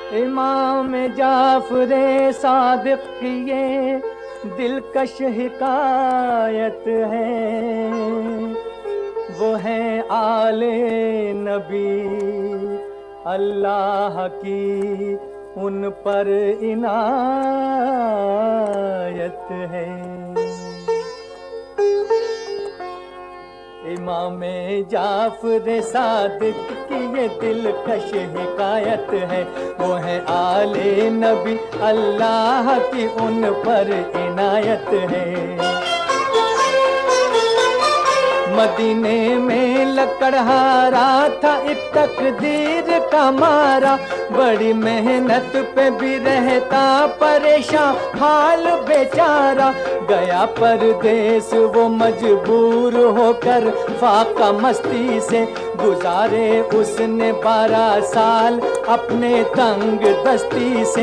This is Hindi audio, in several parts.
इमाम जाफरे सादिक की ये दिलकश हिकायत है। वो है आले नबी, अल्लाह की उन पर इनायत है। इमाम जाफर सादिक की ये दिलकश हिकायत है। वो है आले नबी, अल्लाह की उन पर इनायत है। मदीने में लकड़हारा था एक तकदीर का मारा, बड़ी मेहनत पे भी रहता परेशान हाल बेचारा। गया परदेस वो मजबूर होकर, फाका मस्ती से गुजारे उसने 12 साल अपने तंग दस्ती से।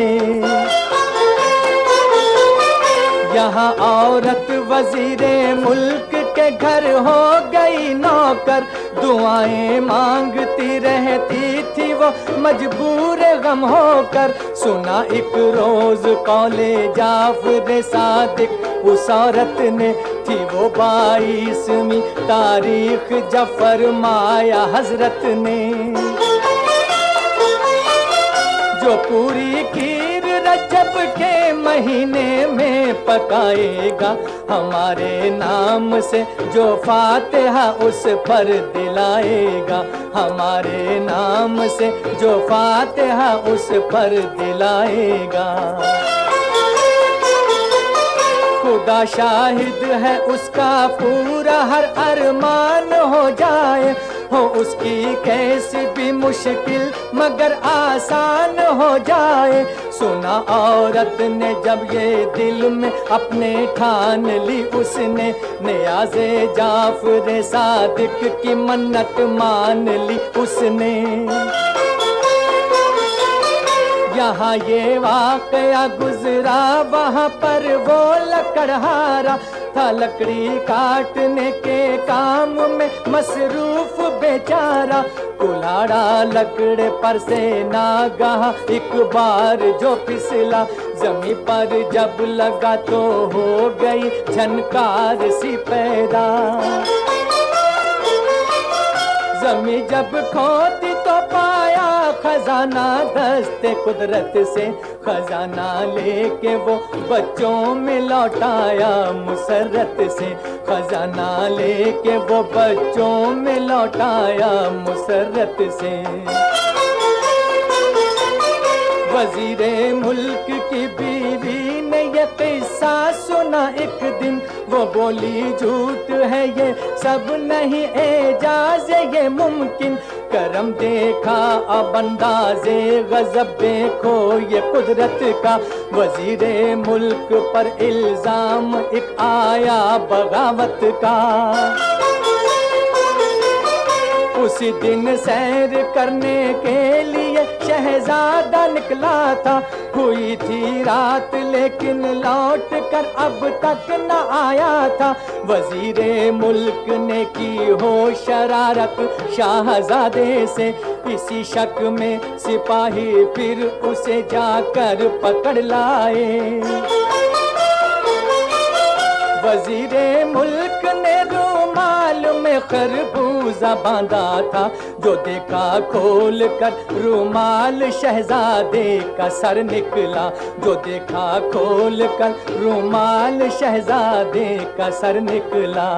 यहाँ औरत वजीरे मुल्क के घर हो गई नौकर, दुआएं मांगती रहती थी वो मजबूर गम होकर। सुना एक रोज कौले जाफर सादिक उस औरत ने, थी वो 22वीं तारीख जब फरमाया हजरत ने। जो पूरी खीर रजब के महीने में पकाएगा, हमारे नाम से जो फातिहा उस पर दिलाएगा, हमारे नाम से जो फातिहा उस पर दिलाएगा। खुदा शाहिद है उसका पूरा हर अरमान हो जाए, हो उसकी कैसी भी मुश्किल मगर आसान हो जाए। सुना औरत ने जब ये दिल में अपने ठान ली, उसने नियाज़े जाफर सादिक की मन्नत मान ली उसने। यहाँ ये वाकया गुजरा, वहाँ पर वो लकड़हारा था, लकड़ी काटने के काम में मसरूफ बेचारा। कुल्हाड़ा लकड़े पर से नागाह एक बार जो फिसला, जमी पर जब लगा तो हो गई झनकार सी पैदा। जमी जब खोदी तो पाया खजाना दस्ते कुदरत से, खजाना लेके वो बच्चों में लौटाया मुसर्रत से, खजाना लेके वो बच्चों में लौटाया मुसर्रत से। वजीरे मुल्क की बीवी ने ये किस्सा सुना एक दिन, वो बोली झूठ है ये सब नहीं एजाज ये मुमकिन। करम देखा अब अंदाज़े गजब देखो ये कुदरत का, वजीरे मुल्क पर इल्जाम एक आया बगावत का। उसी दिन सैर करने के लिए शहजादा निकला था, हुई थी रात लेकिन लौट कर अब तक न आया था। वजीरे मुल्क ने की हो शरारत शाहजादे से, इसी शक में सिपाही फिर उसे जाकर पकड़ लाए। वजीरे मुल्क ने रूमाल में खरबूजा बांधा था, जो देखा खोल कर रूमाल शहजादे का सर निकला, जो देखा खोल कर रूमाल शहजादे का सर निकला।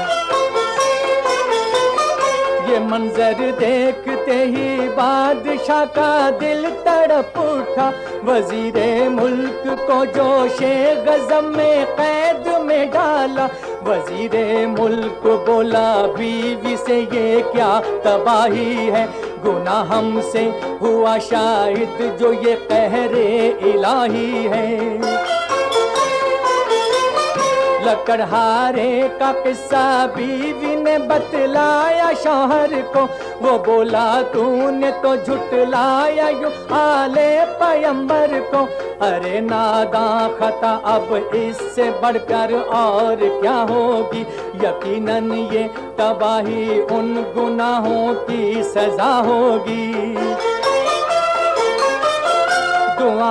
ये मंजर देखते ही बादशाह का दिल तड़प उठा, वजीरे मुल्क को जोशे गज़ब में कैद में डाला। वजीरे मुल्क बोला बीवी से ये क्या तबाही है, गुनाह हमसे हुआ शायद जो ये कहरे इलाही है। लकड़हारे का किस्सा बीवी ने बतलाया शौहर को, वो बोला तूने तो झुटलाया यूं आले पैगंबर को। अरे नादां खता अब इससे बढ़कर और क्या होगी, यकीनन ये तबाही उन गुनाहों की सजा होगी।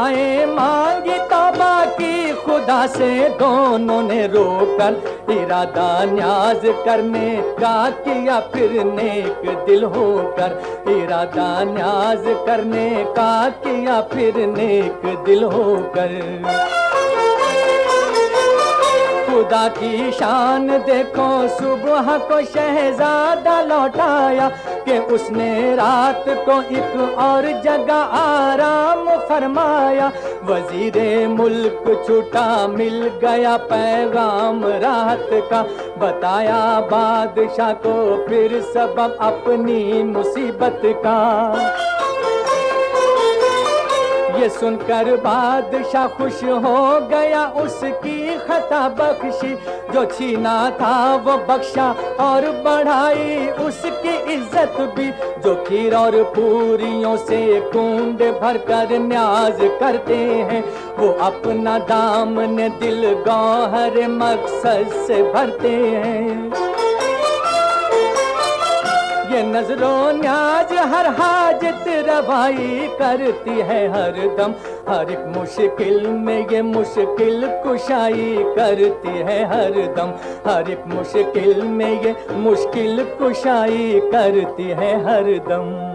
दुआएं मांगी तौबा की खुदा से दोनों ने रोकर, इरादा न्याज करने का किया फिर नेक दिल होकर, इरादा न्याज करने का किया फिर नेक दिल होकर। खुदा की शान देखो, सुबह को शहजादा लौटाया कि उसने रात को एक और जगह आराम फरमाया। वजीरे मुल्क छूटा मिल गया पैगाम रात का, बताया बादशाह को फिर सबब अपनी मुसीबत का। ये सुनकर बादशाह खुश हो गया, उसकी खता बख्शी, जो छीना था वो बख्शा और बढ़ाई उसकी इज्जत भी। जो खीर और पूरियों से कुंड भर कर न्याज करते हैं, वो अपना दामन दिल गौहर मकसद से भरते हैं। ये नजरो न्याज हर हाजत रवाई करती है हर दम, हर एक मुश्किल में ये मुश्किल कुशाई करती है हर दम, हर एक मुश्किल में ये मुश्किल कुशाई करती है हर दम।